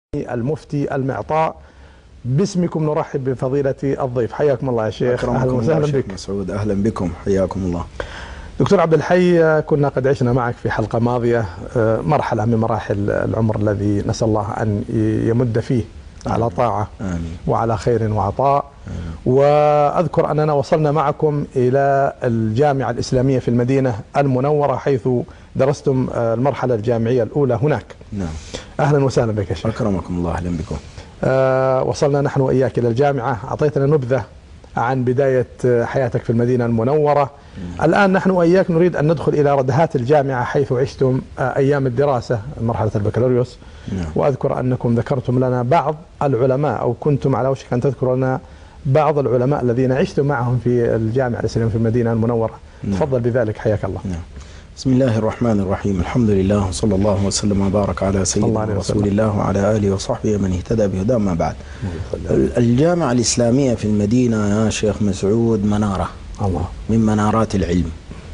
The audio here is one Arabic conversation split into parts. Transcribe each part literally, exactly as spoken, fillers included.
المفتي المعطاء. باسمكم نرحب بفضيلة الضيف. حياكم الله يا شيخ. أهلا وسهلا بك مسعود. أهلا بكم، حياكم الله. دكتور عبد الحي، كنا قد عشنا معك في حلقة ماضية مرحلة من مراحل العمر الذي نسأل الله أن يمد فيه على طاعة آمين. وعلى خير وعطاء آمين. وأذكر أننا وصلنا معكم إلى الجامعة الإسلامية في المدينة المنورة، حيث درستم المرحلة الجامعية الأولى هناك. نعم. أهلا وسهلا بك يا شيخ. أكرمكم الله. أهلا بكم. آه وصلنا نحن وإياك إلى الجامعة، أعطيتنا نبذة عن بداية حياتك في المدينة المنورة. مم. الآن نحن وإياك نريد أن ندخل إلى ردهات الجامعة، حيث عشتم أيام الدراسة مرحلة البكالوريوس. مم. وأذكر أنكم ذكرتم لنا بعض العلماء، أو كنتم على وشك أن تذكروا لنا بعض العلماء الذين عشتم معهم في الجامعة الإسلامية في المدينة المنورة. مم. تفضل بذلك، حياك الله. مم. بسم الله الرحمن الرحيم. الحمد لله، وصلى الله وسلم وبارك على سيدنا رسول الله وعلى آله وصحبه من اهتدى بهداه. ما بعد، الجامعة الإسلامية في المدينة يا شيخ مسعود منارة الله من منارات العلم،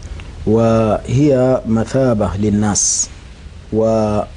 وهي مثابة للناس. و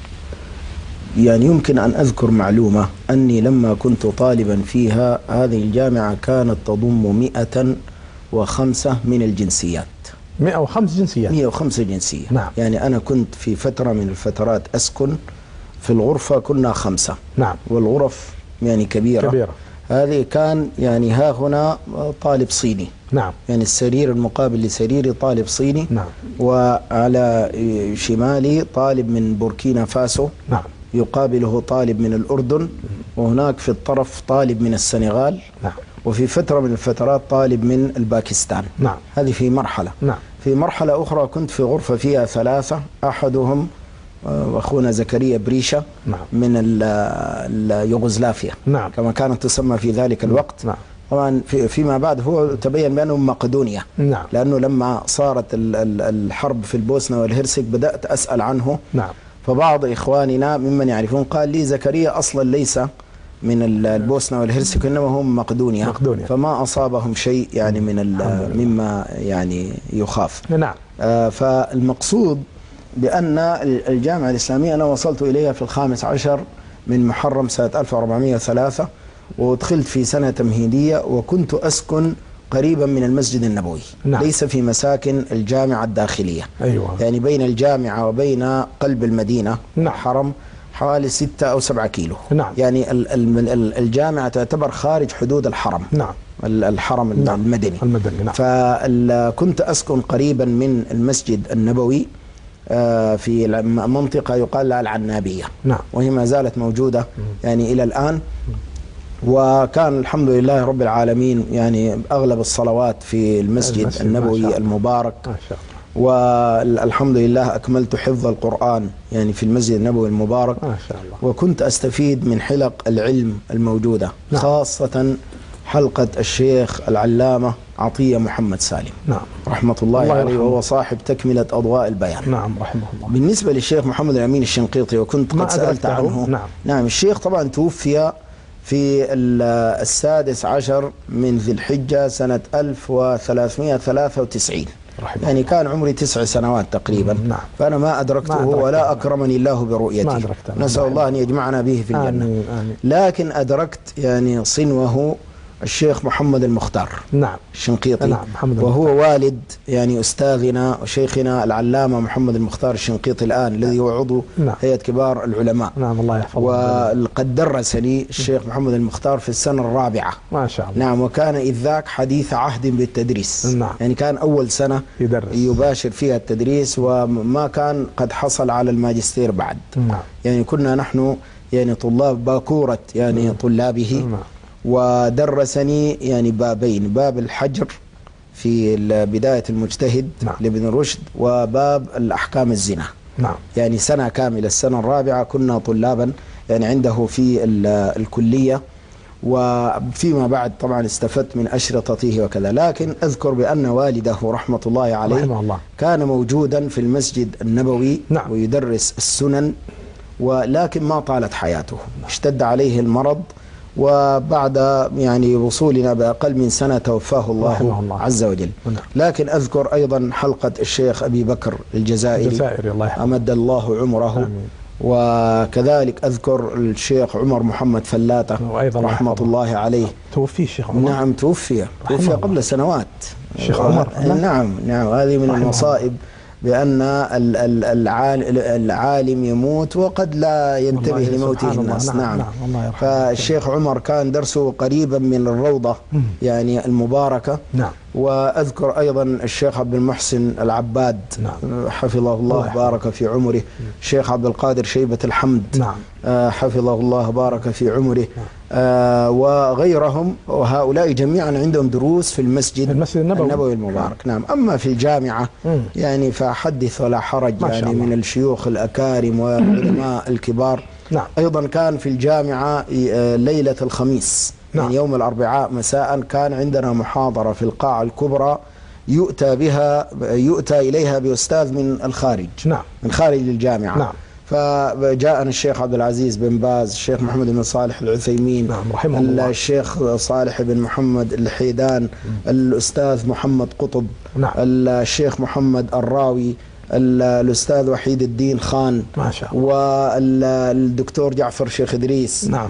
يعني يمكن أن أذكر معلومة أني لما كنت طالبا فيها، هذه الجامعة كانت تضم مئة وخمسة من الجنسيات. مئة وخمس جنسيات. مئة وخمس جنسية. نعم. يعني أنا كنت في فترة من الفترات أسكن في الغرفة، كنا خمسة. نعم. والغرف يعني كبيرة. كبيرة. هذه كان يعني ها هنا طالب صيني. نعم. يعني السرير المقابل لسريري طالب صيني. نعم. وعلى شمالي طالب من بوركينا فاسو. نعم. يقابله طالب من الأردن، وهناك في الطرف طالب من السنغال. نعم. وفي فترة من الفترات طالب من الباكستان. نعم. هذه في مرحلة. نعم. في مرحلة أخرى كنت في غرفة فيها ثلاثة، أحدهم أخونا زكريا بريشة. نعم. من اليوغوسلافيا. نعم. كما كانت تسمى في ذلك الوقت. نعم. طبعا في فيما بعد هو تبين بأنه مقدونيا. نعم. لأنه لما صارت الحرب في البوسنة والهرسك بدأت أسأل عنه. نعم. فبعض إخواننا ممن يعرفون قال لي زكريا أصلا ليس من البوسنة والهرسك، إنما هم مقدونيا. مقدونيا. فما أصابهم شيء يعني من مما يعني يخاف. نعم. آه فالمقصود بأن الجامعة الإسلامية أنا وصلت إليها في الخامس عشر من محرم سنة ألف وأربعمئة وثلاثة، ودخلت في سنة تمهيدية، وكنت أسكن قريبا من المسجد النبوي. نعم. ليس في مساكن الجامعة الداخلية. أيوة. يعني بين الجامعة وبين قلب المدينة. نعم. الحرم حوالي ستة أو سبعة كيلو. نعم. يعني الجامعة تعتبر خارج حدود الحرم. نعم. الحرم نعم. المدني. المدني. نعم. فكنت أسكن قريبا من المسجد النبوي في منطقة يقال لها العنابية. نعم. وهي ما زالت موجودة يعني إلى الآن. وكان الحمد لله رب العالمين يعني أغلب الصلوات في المسجد, المسجد النبوي المبارك. ما شاء الله. والحمد لله أكملت حفظ القرآن يعني في المسجد النبوي المبارك. ما شاء الله. وكنت أستفيد من حلق العلم الموجودة. نعم. خاصة حلقة الشيخ العلامة عطية محمد سالم. نعم. رحمة الله, الله عليه، وهو صاحب تكملة أضواء البيان. نعم رحمه الله. بالنسبة للشيخ محمد الأمين الشنقيطي، وكنت قد سألت عنه. نعم. نعم. الشيخ طبعا توفي في السادس عشر من ذي الحجة سنة ألف وثلاثمئة وثلاثة وتسعين. يعني كان عمري تسع سنوات تقريبا. نعم. فأنا ما أدركته ما ولا أكرمني الله برؤيته. نسأل الله أن يجمعنا به في الجنة. آمين. آمين. لكن أدركت يعني صنوه الشيخ محمد المختار. نعم. الشنقيطي. نعم. وهو والد يعني أستاذنا وشيخنا العلامة محمد المختار الشنقيطي الآن، الذي هو عضو نعم. هيئة كبار العلماء. نعم الله يحفظه. وقد درسني الشيخ محمد المختار في السنة الرابعة. ما شاء الله. نعم. وكان إذ ذاك حديث عهد بالتدريس. نعم. يعني كان أول سنة يدرس. يباشر فيها التدريس، وما كان قد حصل على الماجستير بعد. نعم. يعني كنا نحن يعني طلاب باكورة يعني نعم. طلابه. نعم. ودرسني يعني بابين، باب الحجر في بداية المجتهد نعم. لابن رشد، وباب الأحكام الزنا. نعم. يعني سنة كاملة، السنة الرابعة كنا طلابا يعني عنده في الكلية. وفيما بعد طبعا استفدت من أشرطته وكذا. لكن أذكر بأن والده رحمة الله عليه رحمه الله. كان موجودا في المسجد النبوي نعم. ويدرس السنن، ولكن ما طالت حياته. اشتد عليه المرض، وبعد يعني وصولنا بأقل من سنة توفاه الله, الله عز وجل. لكن أذكر أيضا حلقة الشيخ أبي بكر الجزائري, الجزائري الله أمد الله عمره. آمين. وكذلك أذكر الشيخ عمر محمد فلاتة رحمة الله عليه. توفي الشيخ عمر؟ نعم توفي توفي قبل سنوات الشيخ عمر. نعم نعم هذه من المصائب بأن العالم يموت وقد لا ينتبه لموته الناس. نعم, نعم. نعم. فالشيخ عمر كان درسه قريبا من الروضة يعني المباركة. نعم. وأذكر أيضا الشيخ عبد المحسن العباد. نعم. حفظه الله بارك في عمره. الشيخ عبد القادر شيبة الحمد. نعم. حفظه الله بارك في عمره. آه وغيرهم، وهؤلاء جميعا عندهم دروس في المسجد, المسجد النبوي. النبوي المبارك. نعم. أما في الجامعة مم. يعني فحدث ولا حرج يعني من الشيوخ الأكارم والعلماء الكبار. نعم. أيضا كان في الجامعة ليلة الخميس نعم. يعني يوم الأربعاء مساء كان عندنا محاضرة في القاعة الكبرى يؤتى بها يؤتى إليها بأستاذ من الخارج. نعم. من خارج الجامعة. نعم. فجاءنا الشيخ عبد العزيز بن باز، الشيخ محمد بن صالح العثيمين، نعم رحمه الله، الشيخ صالح بن محمد الحيدان، م. الأستاذ محمد قطب، نعم. الشيخ محمد الراوي، الأستاذ وحيد الدين خان، ما شاء الله، والدكتور جعفر شيخ إدريس، نعم.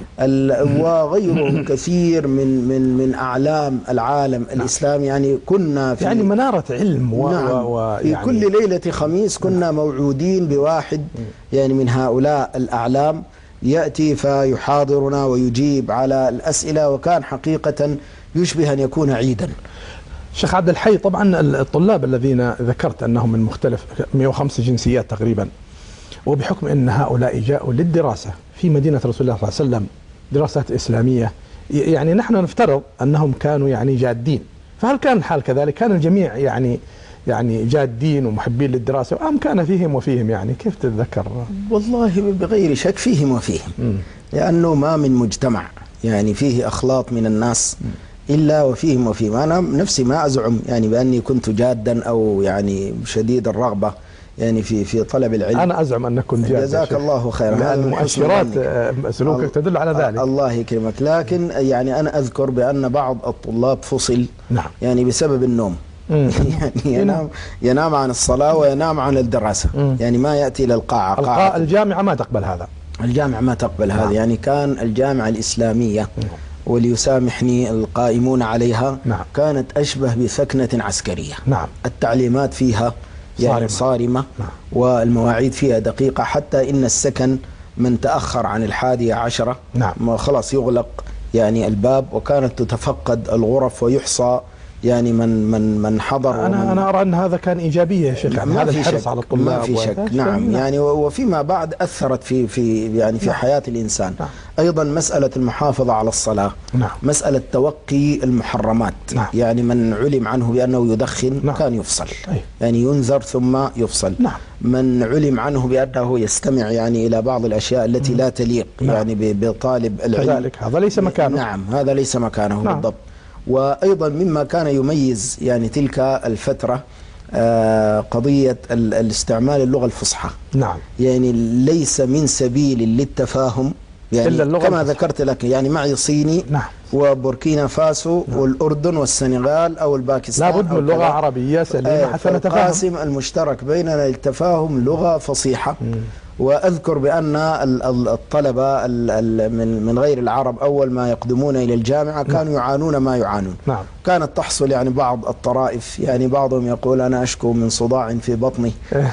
وغيرهم كثير من من من أعلام العالم نعم. الإسلامي. يعني كنا في يعني منارة علم و... نعم. و... في يعني كل ليلة خميس كنا نعم. موعودين بواحد يعني من هؤلاء الأعلام يأتي فيحاضرنا ويجيب على الأسئلة، وكان حقيقة يشبه أن يكون عيدا. شيخ عبد الحي، طبعا الطلاب الذين ذكرت أنهم من مختلف مئة وخمس جنسيات تقريبا، وبحكم أن هؤلاء جاءوا للدراسة في مدينة رسول الله صلى الله عليه وسلم دراسات إسلامية، يعني نحن نفترض أنهم كانوا يعني جادين، فهل كان الحال كذلك؟ كان الجميع يعني يعني جادين ومحبين للدراسة، أم كان فيهم وفيهم؟ يعني كيف تتذكر؟ والله بغير شك فيهم وفيهم، م. لأنه ما من مجتمع يعني فيه أخلاط من الناس م. إلا وفيهم وفيهم. أنا نفسي ما أزعم يعني بأني كنت جادا أو يعني شديد الرغبة يعني في في طلب العلم. أنا أزعم أن كنت جادا. جزاك الله خيرا. هذه المؤشرات سلوكك تدل على ذلك. الله يكرمك. لكن يعني أنا أذكر بأن بعض الطلاب فصل نعم. يعني بسبب النوم. يعني ينام ينام عن الصلاة وينام عن الدراسة. يعني ما يأتي إلى القاعة. القاعة الجامعة ما تقبل هذا. الجامعة ما تقبل هذا. يعني كان الجامعة الإسلامية وليسامحني القائمون عليها نعم. كانت أشبه بسكنة عسكرية. نعم. التعليمات فيها يعني صارمة, صارمة نعم. والمواعيد فيها دقيقة، حتى إن السكن من تأخر عن الحادية عشرة نعم. خلاص يغلق يعني الباب، وكانت تتفقد الغرف ويحصى يعني من من من حضر. أنا أنا أرى أن هذا كان إيجابية يا شيخ، يعني هذا الحرص على الطلاب ما في شك. نعم. يعني وفيما بعد أثرت في في يعني في نعم. حياة الإنسان. نعم. أيضا مسألة المحافظة على الصلاة، نعم. مسألة توقي المحرمات، نعم. يعني من علم عنه بأنه يدخن نعم. كان يفصل، أي. يعني ينذر ثم يفصل. نعم. من علم عنه بأنه يستمع يعني إلى بعض الأشياء التي لا تليق نعم. يعني بطالب العلم، كذلك هذا ليس مكانه. نعم هذا ليس مكانه نعم. بالضبط. وأيضا مما كان يميز يعني تلك الفترة آه قضية الاستعمال اللغة الفصحى. نعم. يعني ليس من سبيل للتفاهم يعني إلا اللغة كما الفصحى. ذكرت لك يعني معي صيني نعم. وبوركينا فاسو نعم. والأردن والسنغال أو الباكستان، لا بد من لغة عربية سليمة حتى نتفاهم. القاسم المشترك بيننا للتفاهم لغة فصيحة. م. وأذكر بأن الطلبة من من غير العرب أول ما يقدمون إلى الجامعة كانوا نعم. يعانون ما يعانون. نعم. كانت تحصل يعني بعض الطرائف، يعني بعضهم يقول أنا أشكو من صداع في بطني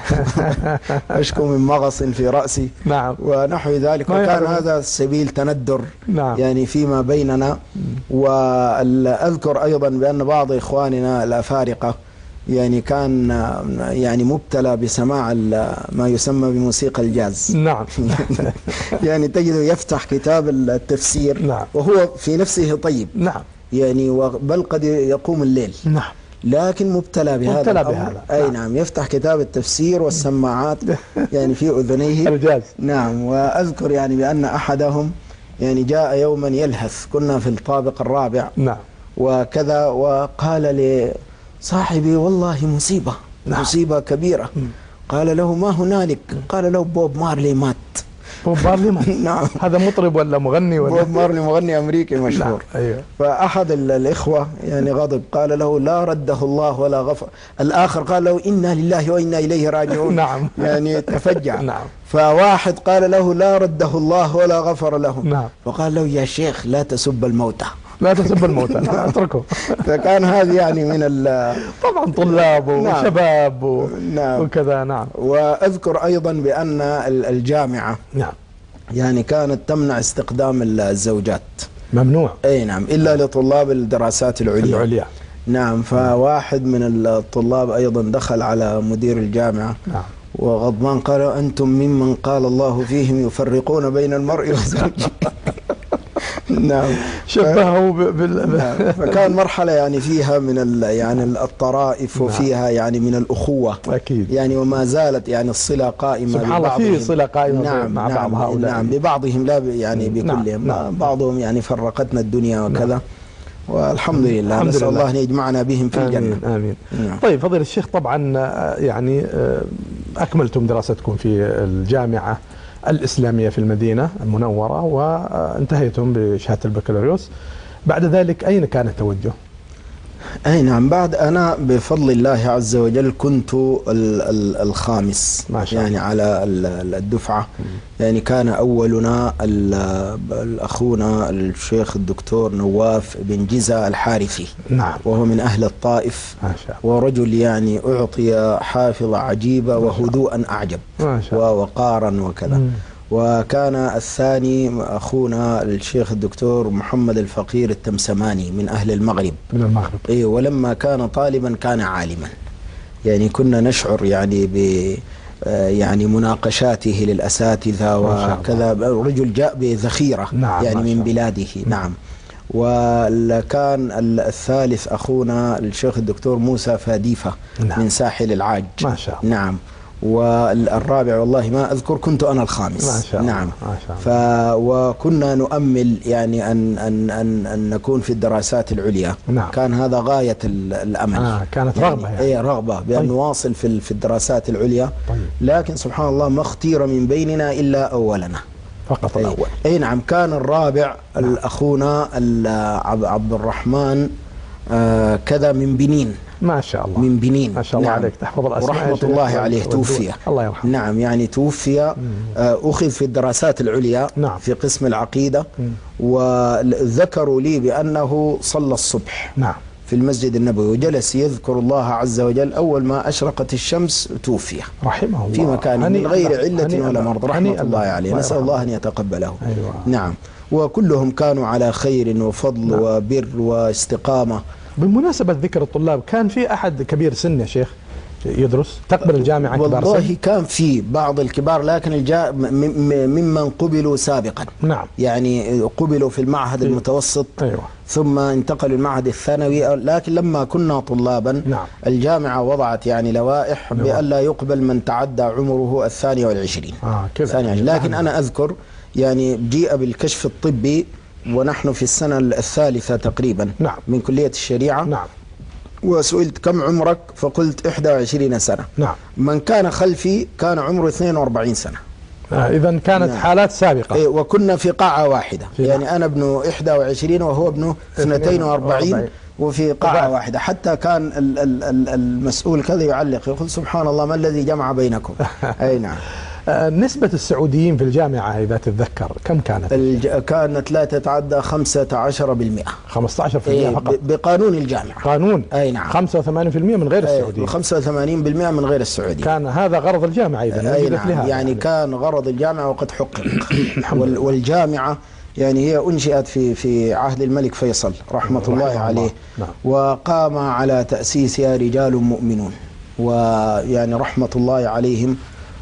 أشكو من مغص في رأسي نعم. ونحو ذلك، وكان هذا سبيل تندر نعم. يعني فيما بيننا. وأذكر أيضا بأن بعض إخواننا الأفارقة يعني كان يعني مبتلى بسماع ما يسمى بموسيقى الجاز. نعم. يعني تجده يفتح كتاب التفسير نعم. وهو في نفسه طيب نعم. يعني بل قد يقوم الليل نعم. لكن مبتلى بهذا مبتلى بهذا. أي نعم. نعم يفتح كتاب التفسير والسماعات يعني في أذنيه الجاز. نعم. وأذكر يعني بأن أحدهم يعني جاء يوما يلهث، كنا في الطابق الرابع نعم. وكذا، وقال لي صاحبي والله مصيبة نعم. مصيبة كبيرة. م. قال له ما هنالك؟ قال له بوب مارلي مات. بوب مارلي نعم. هذا مطرب ولا مغني ولا؟ بوب مارلي مغني أمريكي مشهور. نعم. أيوه. فأحد الإخوة يعني غضب، قال له لا رده الله ولا غفر. الآخر قال له إنا لله وإنا إليه راجعون. نعم. يعني تفجع. نعم. فواحد قال له لا رده الله ولا غفر له. نعم. فقال له يا شيخ لا تسب الموتى، لا تسب الموتى، اتركه. فكان هذه يعني من طبعا طلاب وشباب و... نعم. وكذا. نعم. وأذكر أيضا بأن الجامعة نعم يعني كانت تمنع استخدام الزوجات، ممنوع. أي نعم، إلا لطلاب الدراسات العليا. العليا. نعم. فواحد من الطلاب أيضا دخل على مدير الجامعة. نعم. وغضبان قال أنتم ممن قال الله فيهم يفرقون بين المرء وزوجه. نعم. شبهه بال نعم. فكان مرحلة يعني فيها من يعني الطرائف وفيها يعني من الأخوة أكيد، يعني وما زالت يعني الصلة قائمة. سبحان الله، في صلة قائمة. نعم. مع نعم. بعض هؤلاء. نعم. ببعضهم لا يعني بكلهم. نعم. بعضهم يعني فرقتنا الدنيا وكذا. نعم. والحمد لله، الحمد نسأل لله. الله أن يجمعنا بهم في الجنة. آمين آمين. نعم. طيب فضيلة الشيخ، طبعا يعني أكملتم دراستكم في الجامعة الإسلامية في المدينة المنورة وانتهيتم بشهادة البكالوريوس. بعد ذلك أين كان التوجه؟ أي نعم، بعد أنا بفضل الله عز وجل كنت الخامس ما شاء الله. يعني على الدفعة. يعني كان أولنا أخونا الشيخ الدكتور نواف بن جزا الحارثي. نعم. وهو من أهل الطائف ما شاء الله. ورجل يعني أعطي حافظة عجيبة وهدوءا أعجب ووقارا وكذا. مم. وكان الثاني أخونا الشيخ الدكتور محمد الفقير التمسماني من أهل المغرب. من المغرب. إيه. ولما كان طالبا كان عالما. يعني كنا نشعر يعني ب يعني مناقشاته للأساتذة وكذا. رجل جاء بذخيرة. نعم. يعني من بلاده. نعم. وكان الثالث أخونا الشيخ الدكتور موسى فاديفة. نعم. من ساحل العاج. ما شاء الله. نعم. والرابع والله ما أذكر، كنت أنا الخامس. ما شاء الله. نعم. ما شاء الله. ف وكنا نؤمل يعني أن أن أن أن نكون في الدراسات العليا. نعم. كان هذا غاية الأمل. آه كانت يعني رغبة يعني. أي رغبة بأن طيب. نواصل في في الدراسات العليا. طيب. لكن سبحان الله ما اختير من بيننا إلا أولنا فقط. الأول. أي, أي نعم. كان الرابع نعم. الأخونا عبد الرحمن آه كذا من بنين. ما شاء الله. من بنين. ما شاء الله. نعم. عليك تحفظ الأسماء. ورحمة الله عليه توفي. الله يرحمه. نعم. يعني توفي. آه أخذ في الدراسات العليا. نعم. في قسم العقيدة. وذكروا لي بأنه صلى الصبح. نعم. في المسجد النبوي وجلس يذكر الله عز وجل. أول ما أشرقت الشمس توفي رحمه الله في مكان من غير علة ولا مرض. رحمة الله عليه. نسأل الله أن يتقبله. أيوة. نعم. وكلهم كانوا على خير وفضل. نعم. وبر واستقامة. بمناسبة ذكر الطلاب، كان في أحد كبير سن يا شيخ يدرس تقبل الجامعة؟ كبار والله سن؟ كان في بعض الكبار، لكن الجا ممن قبلوا سابقا. نعم. يعني قبلوا في المعهد المتوسط. أيوة. ثم انتقلوا المعهد الثانوي. لكن لما كنا طلابا. نعم. الجامعة وضعت يعني لوائح بألا يقبل من تعدى عمره الثانية والعشرين. آه كذا. لكن نعم. أنا أذكر يعني جيء بالكشف الطبي ونحن في السنة الثالثة تقريبا. نعم. من كلية الشريعة. نعم. وسئلت كم عمرك فقلت إحدى وعشرين سنة. نعم. من كان خلفي كان عمره اثنين وأربعين سنة. آه إذا كانت نعم. حالات سابقة. إيه. وكنا في قاعة واحدة. يعني نعم. أنا ابن إحدى وعشرين وهو ابن اثنتين وأربعين وفي قاعة واحدة. حتى كان ال ال المسؤول كذا يعلق يقول سبحان الله ما الذي جمع بينكم. أي نعم. نسبة السعوديين في الجامعة إذا تتذكر كم كانت؟ الج... كانت لا تتعدى خمسة عشر بالمئة. خمسة عشر بالمئة إيه فقط. بقانون الجامعة. قانون. أي نعم. خمسة وثمانين بالمئة من غير السعوديين. وخمسة وثمانين بالمئة من غير السعوديين. كان هذا غرض الجامعة إذا. أي نعم. يعني, يعني كان غرض الجامعة وقد حقق. وال... والجامعة يعني هي أنشئت في في عهد الملك فيصل رحمة الله عليه. الله. نعم. وقام على تأسيسها رجال مؤمنون ويعني رحمة الله عليهم.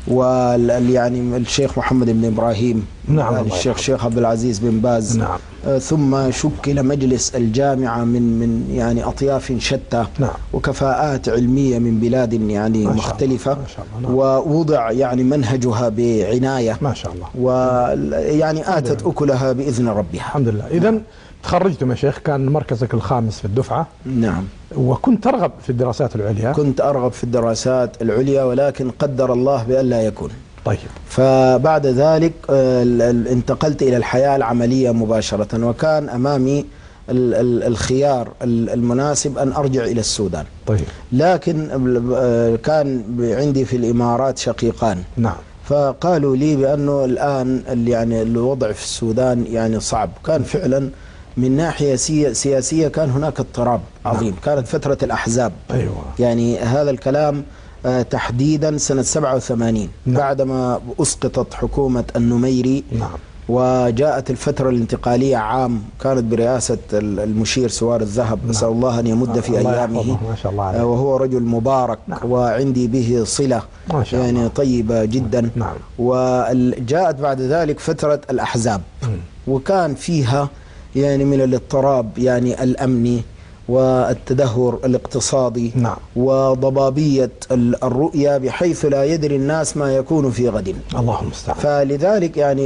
ويعني الشيخ محمد بن إبراهيم. نعم. الشيخ شيخ عبد العزيز بن باز. نعم. ثم شكل مجلس الجامعة من من يعني أطياف شتى. نعم. وكفاءات علمية من بلاد يعني ما مختلفة. ما شاء الله. نعم. ووضع يعني منهجها بعناية. ما شاء الله. ويعني آتت أكلها بإذن ربها. الحمد لله. إذن تخرجتم يا شيخ، كان مركزك الخامس في الدفعة. نعم. وكنت ترغب في الدراسات العليا؟ كنت أرغب في الدراسات العليا ولكن قدر الله بأن لا يكون. طيب. فبعد ذلك انتقلت إلى الحياة العملية مباشرة، وكان أمامي الخيار المناسب أن أرجع إلى السودان. طيب. لكن كان عندي في الإمارات شقيقان. نعم. فقالوا لي بأنه الآن يعني الوضع في السودان يعني صعب. كان فعلا من ناحية سياسية كان هناك اضطراب عظيم. نعم. كانت فترة الأحزاب. أيوة. يعني هذا الكلام تحديدا سنة سبعة وثمانين. نعم. بعدما أسقطت حكومة النميري. نعم. وجاءت الفترة الانتقالية عام كانت برئاسة المشير سوار الذهب. نعم. أسأل الله أن يمد في أيامه. ما شاء الله عليه. وهو رجل مبارك. نعم. وعندي به صلة ما شاء يعني الله. طيبة جدا. نعم. وجاءت بعد ذلك فترة الأحزاب. م. وكان فيها يعني من الاضطراب يعني الأمني والتدهور الاقتصادي. نعم. وضبابية الرؤية بحيث لا يدري الناس ما يكون في غد. اللهم المستعان. فلذلك يعني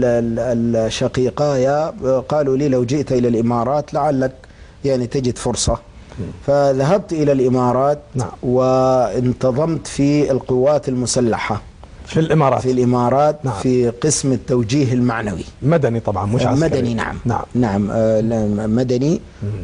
الشقيقايا قالوا لي لو جئت إلى الإمارات لعلك يعني تجد فرصة. فذهبت إلى الإمارات. نعم. وانتظمت في القوات المسلحة في الإمارات. في الإمارات. نعم. في قسم التوجيه المعنوي. مدني طبعا مش عسكري. مدني. نعم. نعم. نعم. آه مدني.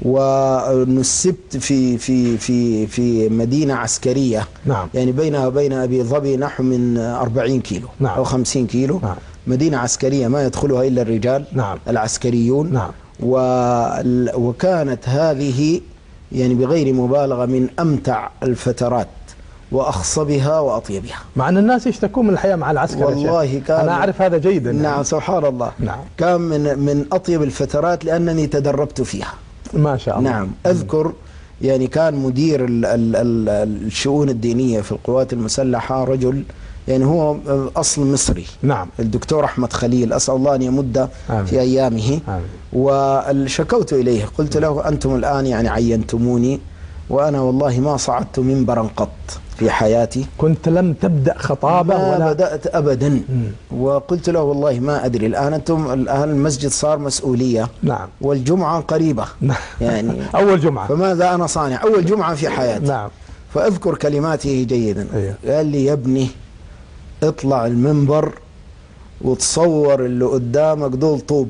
ونسبت في في في في مدينة عسكرية. نعم. يعني بينها وبين أبي ظبي نحو من أربعين كيلو. نعم. أو خمسين كيلو. نعم. مدينة عسكرية ما يدخلها إلا الرجال. نعم. العسكريون. نعم. وكانت هذه يعني بغير مبالغة من أمتع الفترات وأخصبها وأطيبها. مع أن الناس يشتكون من الحياة مع العسكر. والله كان أنا أعرف هذا جيدا. نعم. يعني. سبحان الله. نعم. كان من من أطيب الفترات لأنني تدربت فيها. ما شاء الله. نعم. أذكر يعني كان مدير ال ال ال الشؤون الدينية في القوات المسلحة رجل يعني هو أصل مصري. نعم. الدكتور أحمد خليل، أسأل الله أن يمد آمين. في أيامه. آمين. وشكوت إليه قلت له أنتم الآن يعني عينتموني وأنا والله ما صعدت منبرا قط في حياتي. كنت لم تبدأ خطابة ما ولا بدأت أبدا. مم. وقلت له والله ما أدري الآن أنتم الآن المسجد صار مسؤولية. نعم. والجمعة قريبة. نعم. يعني أول جمعة. فماذا أنا صانع أول جمعة في حياتي. نعم. فأذكر كلماته جيدا. أيوه. قال لي يا ابني اطلع المنبر وتصور اللي قدامك دول طوب.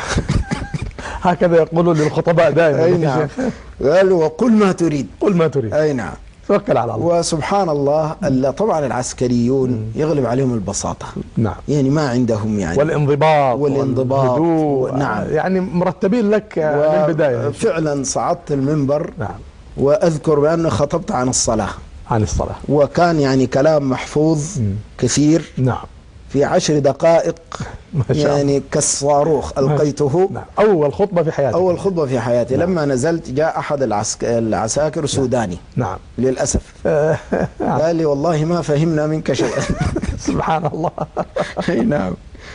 هكذا يقولون للخطباء دائما. أي نعم. قال وقل ما تريد. قل ما تريد. أي نعم. توكل على الله. وسبحان الله طبعا العسكريون مم. يغلب عليهم البساطة. نعم. يعني ما عندهم يعني والانضباط والانضباط و... نعم. يعني مرتبين لك و... من البداية. فعلا صعدت المنبر. نعم. وأذكر بأنه خطبت عن الصلاة. عن الصلاة. وكان يعني كلام محفوظ مم. كثير. نعم. في عشر دقائق يعني كالصاروخ ألقيته. نعم. أول خطبة في حياتي. أول خطبة في حياتي. نعم. لما نزلت جاء أحد العسك... العساكر نعم. سوداني. نعم. للأسف. قال لي والله ما فهمنا منك شيئا. سبحان الله. نعم.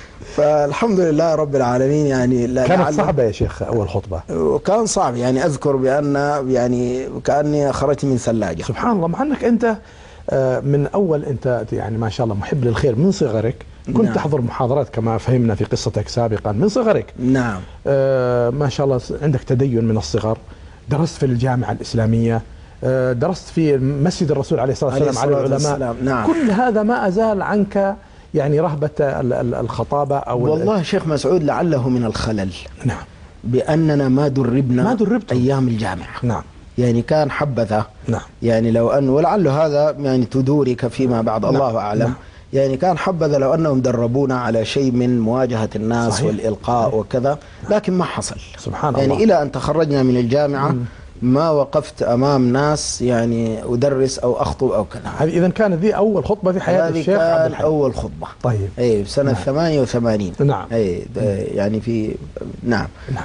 فالحمد لله رب العالمين. يعني لا كانت صعبة يا شيخ أول خطبة. وكان صعب يعني أذكر بأن يعني كأني خرجت من ثلاجة. سبحان الله. مع أنك أنت من أول أنت يعني ما شاء الله محب للخير من صغرك. كنت نعم. تحضر محاضرات كما فهمنا في قصتك سابقا من صغرك. نعم. آه ما شاء الله عندك تدين من الصغر. درست في الجامعة الإسلامية. آه درست في مسجد الرسول عليه الصلاة والسلام على العلماء. نعم. كل هذا ما أزال عنك يعني رهبة الخطابة أو والله شيخ مسعود لعله من الخلل. نعم. بأننا ما دربنا ما دربتم. أيام الجامعة. نعم. يعني كان حبذا. نعم. يعني لو أن ولعل هذا يعني تدورك فيما بعد. نعم. الله أعلم. نعم. يعني كان حبذا لو أنهم دربونا على شيء من مواجهة الناس. صحيح. والإلقاء. صحيح. وكذا. لكن ما حصل. سبحان يعني الله. إلى أن تخرجنا من الجامعة م. ما وقفت أمام ناس يعني أدرس أو أخطب أو كذا. هذه إذا كانت ذي أول خطبة في حياة الشيخ عبد الحي. أول خطبة. طيب. أي سنة نعم. ثمانية وثمانين. نعم. أي يعني في نعم. نعم.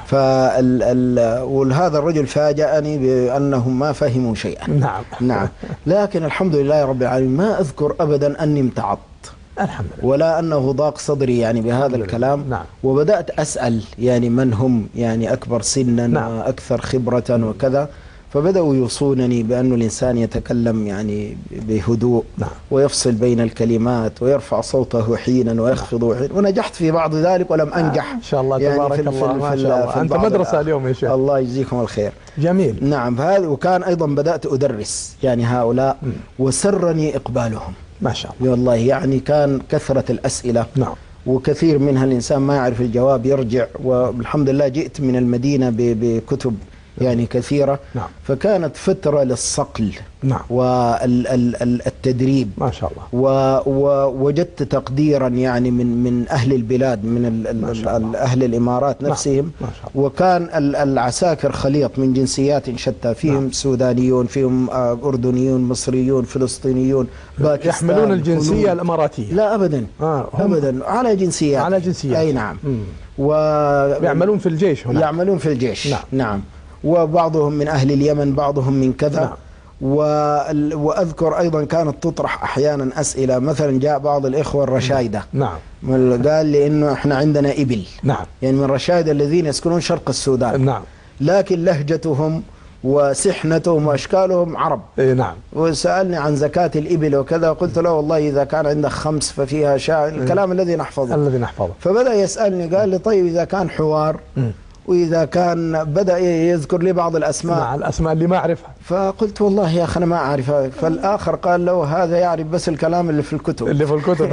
فال وهذا الرجل فاجأني بأنهم ما فهموا شيئا. نعم. نعم. لكن الحمد لله رب العالمين ما أذكر أبدا أني امتعضت. الحمد لله. ولا أنه ضاق صدري يعني بهذا الكلام. نعم. وبدأت أسأل يعني من هم يعني أكبر سنا. نعم. وأكثر خبرة وكذا. فبدأوا يوصونني بأن الإنسان يتكلم يعني بهدوء. نعم. ويفصل بين الكلمات ويرفع صوته حينا ويخفض حينا. ونجحت في بعض ذلك ولم أنجح. إن شاء الله. يعني تبارك في الله. في ما في شاء الله. أنت مدرسة اليوم يا شيخ. الله يجزيكم الخير. جميل. نعم. هذا وكان أيضا بدأت أدرس يعني هؤلاء. م. وسرني إقبالهم. ما شاء الله. والله يعني كان كثرة الأسئلة. نعم. وكثير منها الإنسان ما يعرف الجواب يرجع، والحمد لله جئت من المدينة بكتب يعني كثيرة. نعم. فكانت فترة للصقل. نعم. والتدريب ما شاء الله. ووجدت تقديرا يعني من من أهل البلاد، من ال أهل الإمارات نفسهم. ما شاء الله. وكان العساكر خليط من جنسيات شتى، فيهم نعم. سودانيون، فيهم أردنيون، مصريون، فلسطينيون، باكستان، يحملون الجنسية فلول. الإماراتية؟ لا أبدا. آه. أبدا على جنسيات. على جنسيات. أي نعم. ويعملون في الجيش هناك. يعملون في الجيش. نعم. نعم. وبعضهم من أهل اليمن، بعضهم من كذا. نعم. وأذكر أيضا كانت تطرح أحيانا أسئلة، مثلا جاء بعض الإخوة الرشايدة. نعم. قال لي إنه إحنا عندنا إبل. نعم. يعني من الرشايدة الذين يسكنون شرق السودان. نعم. لكن لهجتهم وسحنتهم وأشكالهم عرب. إيه نعم. وسألني عن زكاة الإبل وكذا، قلت له والله إذا كان عندك خمس ففيها شاء، الكلام إيه. الذي نحفظه. الذي نحفظه. فبدأ يسألني، قال لي طيب إذا كان حوار م. وإذا كان بدأ يذكر لي بعض الأسماء. مع الأسماء اللي ما أعرفها. فقلت والله يا أخي أنا ما أعرفها. فالآخر قال له هذا يعرف بس الكلام اللي في الكتب. اللي في الكتب.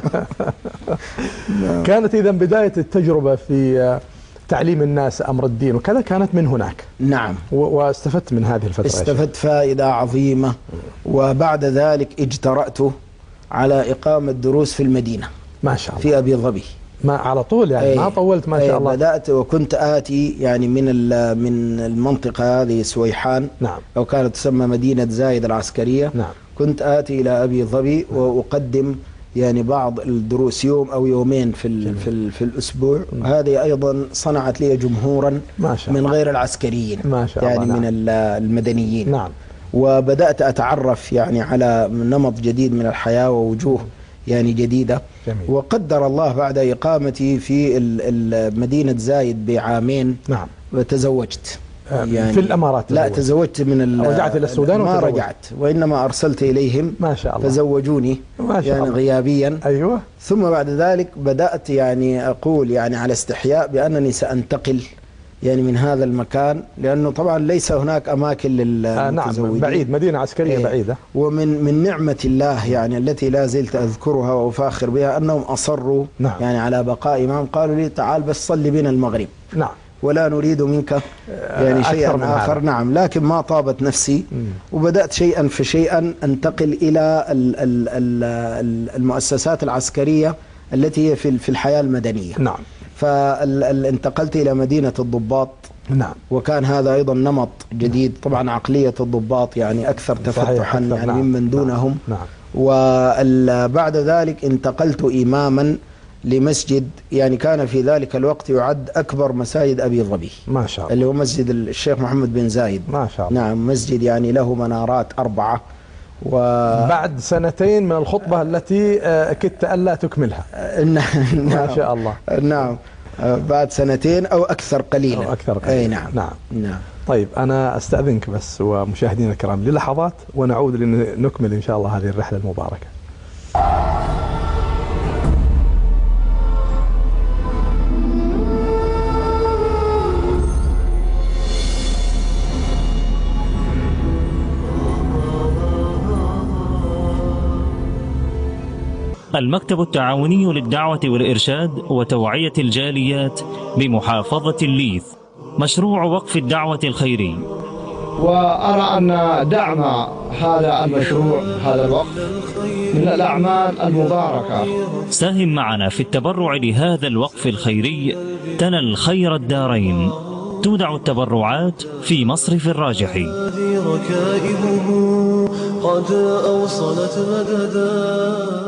كانت إذا بداية التجربة في تعليم الناس أمر الدين وكذا كانت من هناك. نعم. واستفدت من هذه الفترة. استفدت فائدة عظيمة. وبعد ذلك اجترأت على إقامة دروس في المدينة. ما شاء الله. في أبي ظبي. ما على طول يعني. أي ما طولت ما شاء الله. بدأت وكنت آتي يعني من من المنطقة هذه سويحان. نعم. أو كانت تسمى مدينة زايد العسكرية. نعم. كنت آتي إلى أبي ظبي وأقدم يعني بعض الدروس يوم أو يومين في في في الأسبوع. هذه أيضا صنعت لي جمهورا ما شاء الله. من غير العسكريين. ما شاء يعني الله. من نعم. المدنيين. نعم. وبدأت أتعرف يعني على نمط جديد من الحياة ووجوه يعني جديدة. جميل. وقدر الله بعد إقامتي في مدينة زايد بعامين. نعم. وتزوجت يعني في الأمارات. لا تزوجت من رجعت إلى السودان؟ ما رجعت، وإنما أرسلت إليهم. ما شاء الله. فزوجوني ما شاء يعني الله. غيابيا. أيوة. ثم بعد ذلك بدأت يعني أقول يعني على استحياء بأنني سأنتقل يعني من هذا المكان، لأنه طبعا ليس هناك أماكن للمتزوجين. آه نعم، بعيد، مدينة عسكرية إيه. بعيدة. ومن من نعمة الله يعني التي لا زلت أذكرها وأفاخر بها أنهم أصروا نعم. يعني على بقاء إمام. قالوا لي تعال بس صلي بنا المغرب. نعم. ولا نريد منك يعني شيئا آخر. نعم. لكن ما طابت نفسي. م. وبدأت شيئا فشيئا أنتقل إلى المؤسسات العسكرية التي هي في الحياة المدنية. نعم. فانتقلت إلى مدينة الضباط. نعم. وكان هذا أيضا نمط جديد. طبعا عقلية الضباط يعني أكثر تفتحا يعني نعم. ممن دونهم. نعم. نعم. وبعد ذلك انتقلت إماما لمسجد يعني كان في ذلك الوقت يعد أكبر مساجد أبي ظبي. ما شاء الله. اللي هو مسجد الشيخ محمد بن زايد. ما شاء الله. نعم. مسجد يعني له منارات أربعة. و... بعد سنتين من الخطبة التي كدت ألا تكملها. نعم. ما شاء الله. نعم. بعد سنتين أو أكثر قليلا. أو أكثر قليلا. أي نعم. نعم. نعم. طيب أنا أستأذنك بس ومشاهدينا الكرام للحظات ونعود لنكمل إن شاء الله هذه الرحلة المباركة. المكتب التعاوني للدعوة والإرشاد وتوعية الجاليات بمحافظة الليث، مشروع وقف الدعوة الخيري. وأرى أن دعم هذا المشروع هذا الوقف من الأعمال المباركة. ساهم معنا في التبرع لهذا الوقف الخيري تنل خير الدارين. تودع التبرعات في مصرف الراجحي. ركائبه قد أوصلت مددا.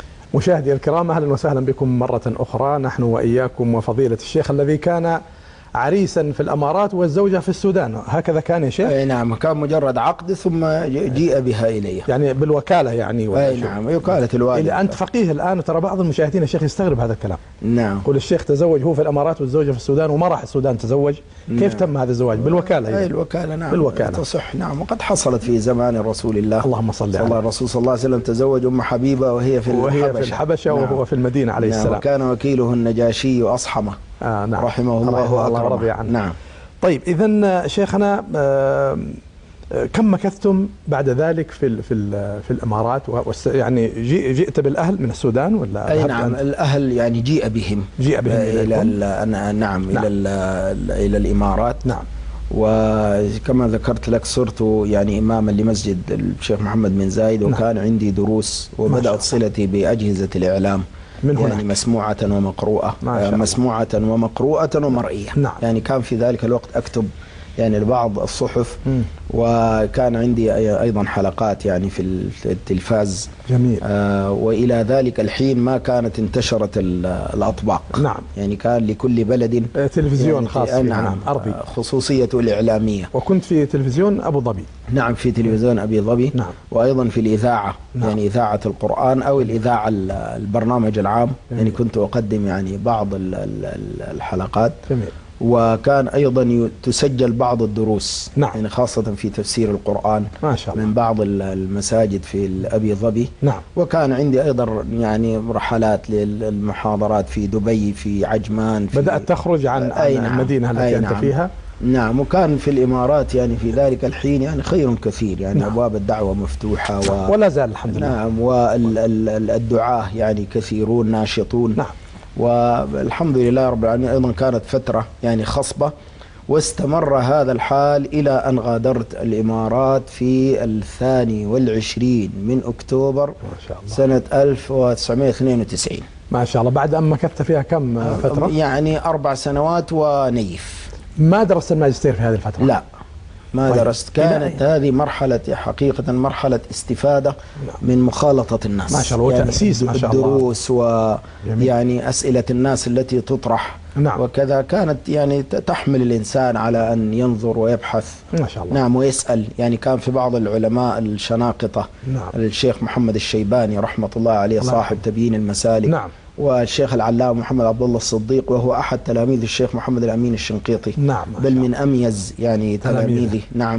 مشاهدي الكرام، أهلا وسهلا بكم مرة أخرى، نحن وإياكم وفضيلة الشيخ الذي كان عريسا في الامارات والزوجه في السودان، هكذا كان يا شيخ؟ اي نعم، كان مجرد عقد ثم جيء بها الي. يعني بالوكاله يعني؟ اي نعم، وكاله الوالد. انت فقيه الان، ترى بعض المشاهدين يا شيخ يستغرب هذا الكلام. نعم. يقول الشيخ تزوج هو في الامارات والزوجه في السودان وما راح السودان تزوج، نعم. كيف تم هذا الزواج؟ بالوكاله يعني. اي الوكاله نعم، بالوكاله تصح. نعم، وقد حصلت في زمان رسول الله، اللهم صل على الله. الرسول صلى الله عليه وسلم تزوج ام حبيبه وهي في وهي الحبشه، في الحبشه نعم. وهو في المدينه عليه نعم. السلام. وكان وكيله النجاشي اصحمه آه نعم. رحمه الله ورضي عنه. نعم. طيب اذا شيخنا آه كم مكثتم بعد ذلك في في في الامارات؟ يعني جئت بالاهل من السودان ولا؟ اي نعم، أنت؟ الاهل يعني جيء بهم جيء بهم الى نعم, نعم الى الى الامارات. نعم. وكما ذكرت لك صرت يعني اماما لمسجد الشيخ محمد بن زايد، وكان نعم. عندي دروس، وبدات صلتي باجهزه الاعلام من يعني هناك. مسموعه ومقروءه، مسموعه ومقروءه ومرئيه. نعم. يعني كان في ذلك الوقت اكتب يعني لبعض الصحف، م. وكان عندي أيضا حلقات يعني في التلفاز. جميل. آه وإلى ذلك الحين ما كانت انتشرت الأطباق. نعم. يعني كان لكل بلد تلفزيون يعني خاص. نعم. نعم أرضي. خصوصيته الإعلامية. وكنت في تلفزيون أبو ظبي. نعم، في تلفزيون أبي ظبي. نعم. وأيضا في الإذاعة. نعم. يعني إذاعة القرآن أو الإذاعة البرنامج العام. جميل. يعني كنت أقدم يعني بعض الحلقات. جميل. وكان أيضا تسجل بعض الدروس. نعم. يعني خاصة في تفسير القرآن ما شاء الله. من بعض المساجد في أبي ظبي. نعم. وكان عندي أيضا يعني رحلات للمحاضرات في دبي، في عجمان. في بدأت تخرج عن, عن نعم. المدينة التي أنت نعم. فيها. نعم. وكان في الإمارات يعني في ذلك الحين يعني خير كثير، يعني نعم. أبواب الدعوة مفتوحة و... ولا زال الحمد لله. نعم. والدعاة يعني كثيرون ناشطون. نعم. والحمد لله رب العالمين. أيضا كانت فترة يعني خصبة، واستمر هذا الحال إلى أن غادرت الإمارات في الثاني والعشرين من أكتوبر ما شاء الله. سنة ألف وتسعمائة واثنين وتسعين. ما شاء الله. بعد أن مكثت فيها كم فترة؟ يعني أربع سنوات ونيف. ما درست الماجستير في هذه الفترة؟ لا، ما طيب. درست. كانت هذه مرحلة حقيقة مرحلة استفادة نعم. من مخالطة الناس. ما شاء الله. يعني وتأسيس ما شاء الله. الدروس ويعني أسئلة الناس التي تطرح. نعم. وكذا كانت يعني تحمل الإنسان على أن ينظر ويبحث. ما شاء الله. نعم. ويسأل. يعني كان في بعض العلماء الشناقطة. نعم. الشيخ محمد الشيباني رحمة الله عليه صاحب تبيين المسالك. نعم. والشيخ العلامة محمد عبد الله الصديق، وهو أحد تلاميذ الشيخ محمد الأمين الشنقيطي. نعم. بل من أميز يعني تلاميذه. نعم.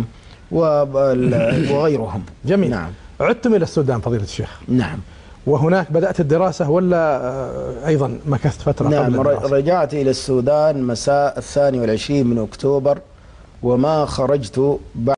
وغيرهم. جميل. نعم. عدتم إلى السودان فضيلة الشيخ. نعم. وهناك بدأت الدراسة ولا أيضا مكثت فترة؟ نعم. قبل الدراسة؟ رجعت إلى السودان مساء الثاني والعشرين من أكتوبر، وما خرجت بعد